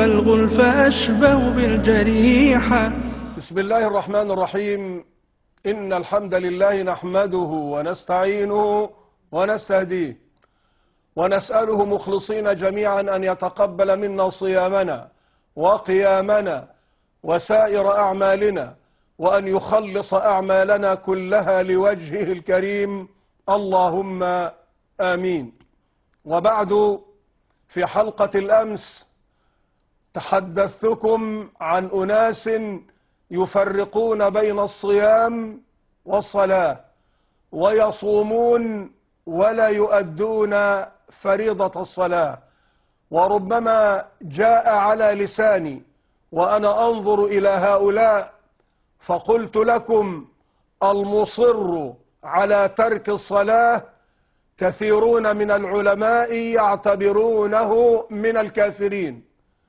والغلف أشبه بالجريحة. بسم الله الرحمن الرحيم. إن الحمد لله نحمده ونستعينه ونستهديه ونسأله مخلصين جميعا أن يتقبل منا صيامنا وقيامنا وسائر أعمالنا، وأن يخلص أعمالنا كلها لوجهه الكريم، اللهم آمين. وبعد، في حلقة الأمس تحدثتكم عن أناس يفرقون بين الصيام والصلاة، ويصومون ولا يؤدون فريضة الصلاة. وربما جاء على لساني وأنا أنظر إلى هؤلاء فقلت لكم: المصر على ترك الصلاة كثيرون من العلماء يعتبرونه من الكافرين،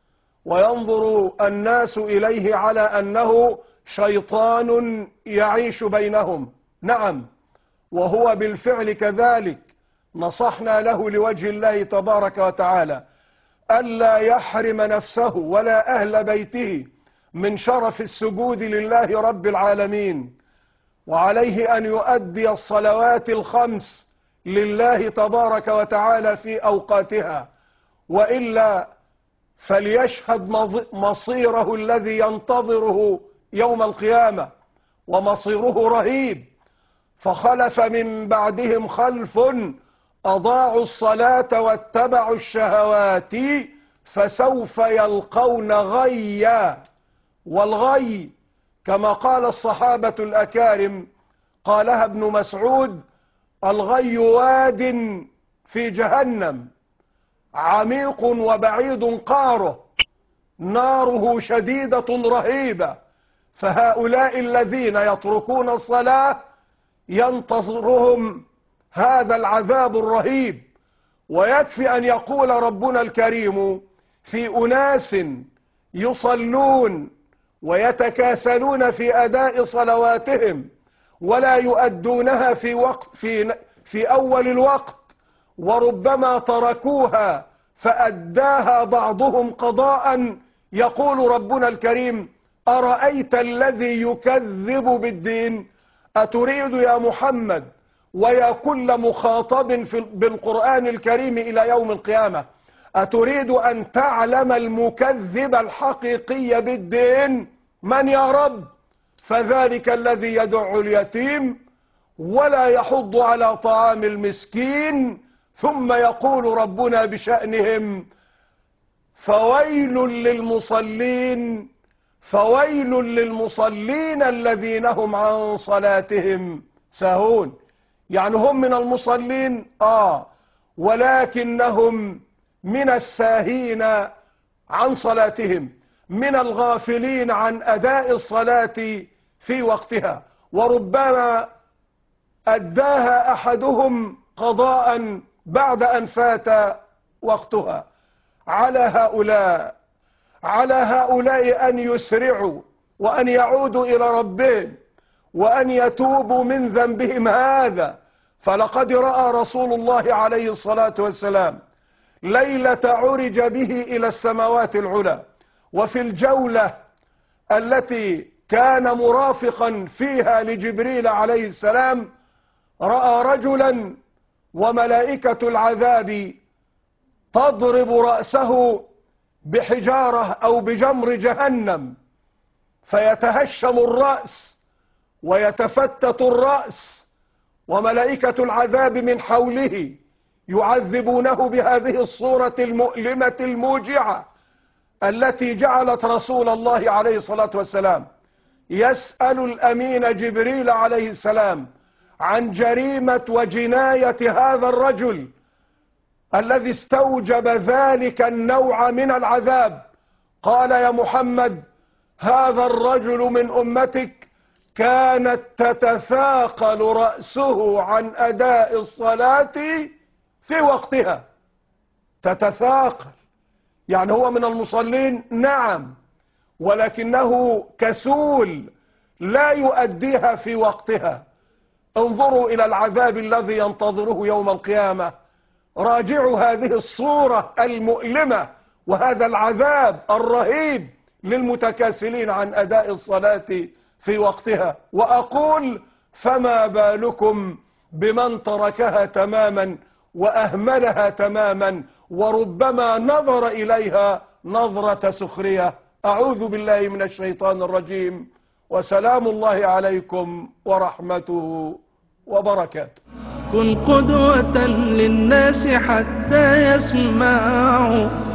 وينظر الناس إليه على أنه شيطان يعيش بينهم. نعم، وهو بالفعل كذلك. نصحنا له لوجه الله تبارك وتعالى ألا يحرم نفسه ولا أهل بيته من شرف السجود لله رب العالمين، وعليه أن يؤدي الصلوات الخمس لله تبارك وتعالى في أوقاتها، وإلا فليشهد مصيره الذي ينتظره يوم القيامة، ومصيره رهيب. فخلف من بعدهم خلف أضاعوا الصلاة واتبعوا الشهوات فسوف يلقون غيا. والغي كما قال الصحابة الأكارم، قالها ابن مسعود: الغي واد في جهنم عميق وبعيد قاره، ناره شديدة رهيبة. فهؤلاء الذين يتركون الصلاة ينتظرهم هذا العذاب الرهيب. ويكفي أن يقول ربنا الكريم في أناس يصلون ويتكاسلون في أداء صلواتهم ولا يؤدونها في أول الوقت، وربما تركوها فأداها بعضهم قضاء. يقول ربنا الكريم: أرأيت الذي يكذب بالدين؟ أتريد يا محمد ويا كل مخاطب بالقرآن الكريم إلى يوم القيامة، أتريد أن تعلم المكذب الحقيقي بالدين من يا رب؟ فذلك الذي يدع اليتيم ولا يحض على طعام المسكين. ثم يقول ربنا بشأنهم: فويل للمصلين، فويل للمصلين الذين هم عن صلاتهم ساهون. يعني هم من المصلين ولكنهم من الساهين عن صلاتهم، من الغافلين عن أداء الصلاة في وقتها، وربما أداها أحدهم قضاء بعد أن فات وقتها. على هؤلاء أن يسرعوا وأن يعودوا إلى ربهم وأن يتوبوا من ذنبهم هذا. فلقد رأى رسول الله عليه الصلاة والسلام ليلة عرج به إلى السماوات العلى، وفي الجولة التي كان مرافقا فيها لجبريل عليه السلام رأى رجلا وملائكة العذاب تضرب رأسه بحجارة أو بجمر جهنم، فيتهشم الرأس ويتفتت الرأس، وملائكة العذاب من حوله يعذبونه بهذه الصورة المؤلمة الموجعة التي جعلت رسول الله عليه الصلاة والسلام يسأل الأمين جبريل عليه السلام عن جريمة وجناية هذا الرجل الذي استوجب ذلك النوع من العذاب. قال: يا محمد، هذا الرجل من أمتك كانت تتثاقل رأسه عن أداء الصلاة في وقتها. تتثاقل يعني هو من المصلين، نعم، ولكنه كسول لا يؤديها في وقتها. انظروا إلى العذاب الذي ينتظره يوم القيامة. راجعوا هذه الصورة المؤلمة وهذا العذاب الرهيب للمتكاسلين عن أداء الصلاة في وقتها. وأقول فما بالكم بمن تركها تماما وأهملها تماما وربما نظر إليها نظرة سخرية. أعوذ بالله من الشيطان الرجيم، وسلام الله عليكم ورحمته وبركاته. كن قدوة للناس حتى يسمعوا